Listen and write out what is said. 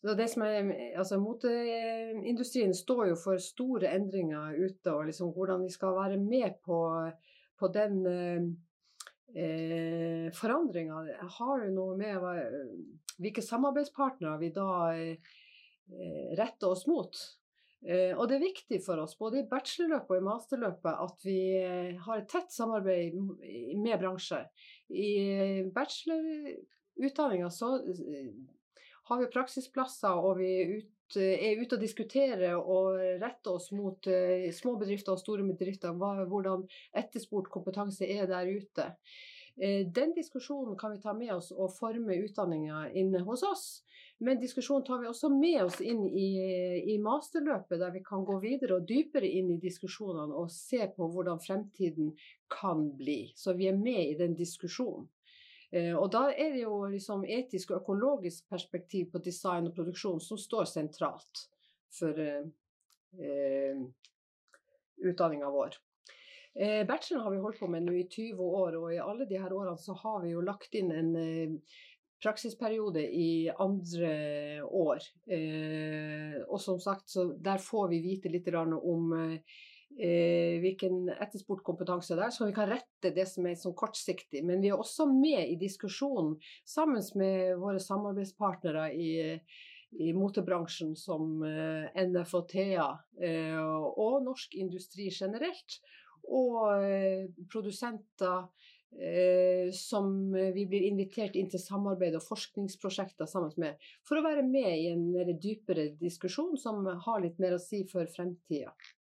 Så det som altså moteindustrien står jo for store endringer ute, og liksom hvordan vi skal være med på den forandringen. Har jo noe med hvilke samarbeidspartnere vi da retter oss mot. Og det viktig for oss, både i bachelorløpet og i masterløpet, at vi har et tett samarbeid med bransjer. I bachelorutdanningen så har vi praksisplasser, og vi ute og diskuterer og retter oss mot små bedrifter og store bedrifter, hvordan etterspurt kompetanse der ute. Den diskusjonen kan vi ta med oss og forme utdanningen inne hos oss, men diskusjonen tar vi også med oss inn i masterløpet, der vi kan gå videre og dypere inn i diskusjonene og se på hvordan fremtiden kan bli. Så vi med i den diskusjonen. Og da det jo liksom etisk og økologisk perspektiv på design og produksjon som står sentralt for utdanningen vår. Bacheloren har vi holdt på med nå i 20 år, og i alle de her årene så har vi jo lagt inn en praksisperiode i andre år. Og som sagt, så der får vi vite litt om hvilken etterspurt kompetanse så vi kan rette det som sånn kortsiktig. Men vi også med i diskusjonen sammen med våre samarbeidspartnere i motebransjen som NFOTA og norsk industri generelt, og produsenter som vi blir invitert inn til samarbeid og forskningsprosjekter sammen med, for å være med i en mer dypere diskusjon som har litt mer å si for fremtiden.